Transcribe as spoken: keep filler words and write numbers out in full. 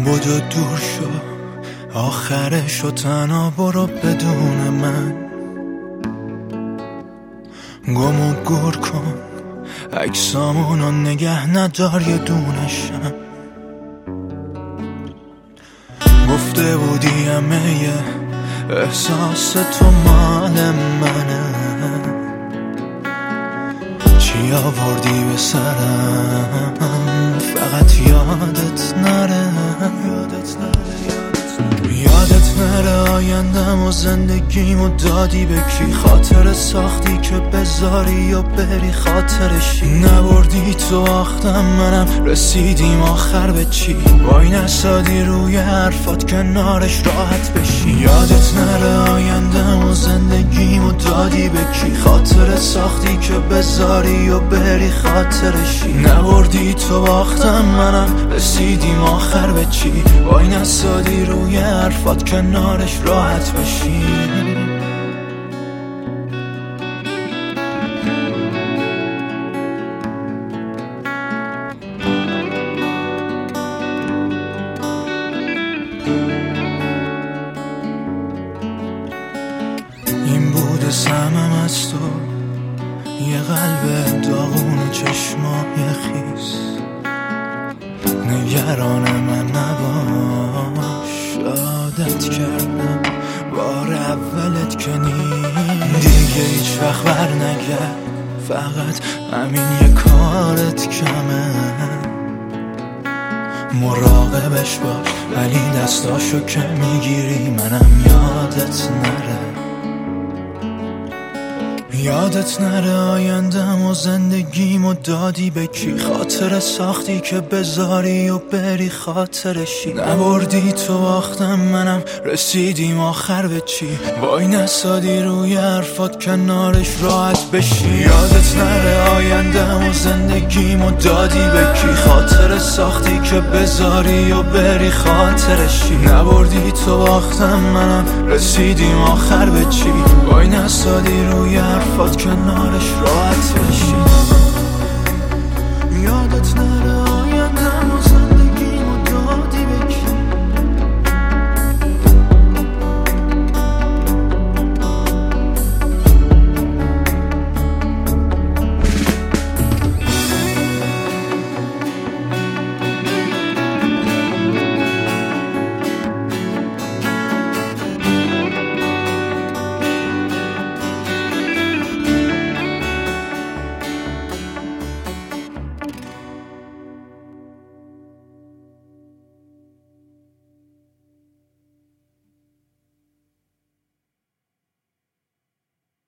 بدو دور شو، آخرش و تنها برو بدون من. گم و گور کن عکسامونو نگه ندار یه دونشم. گفته بودی همه یه احساس تو مال منه، چی آوردی به سرم فقط یادت نره. یادت نره آیندم و زندگیمو دادی به کی، خاطر ساختی که بذاری و بری خاطرشی. نبردی تو آختم منم رسیدیم آخر به چی، وای نسادی روی حرفات کنارش راحت بشی. یادت نره آیندم و زندگیمو دادی به کی، خاطر ساختی که بذاری و بری خاطرشی. نبردی تو آختم منم رسیدیم آخر به چی، وای نسادی روی حرفات کنارش راحت بشی. این بوده سمم از تو، یه قلب داغون و چشمای خیس. نگران من نباش، عادت کردم بار اولت که نیست. دیگه هیچ وقت بر نگرد، فقط همین یه کارت کمه. مراقبش باش ولی دستاشو که میگیری منم یادت نره. یادت نره آیندم و زندگیمو دادی به کی، خاطر ساختی که بذاری و بری خاطرشی. نبردی تو آختم منم رسیدیم آخر به چی، وای نسادی روی حرفات کنارش راحت بشی. یادت نره آیندم و زندگیمو دادی به کی، خاطر ساختی که بذاری و بری خاطرشی. نبردی تو آختم منم رسیدیم آخر به چی، وای نسادی روی حرفات کنارش راحت بشی.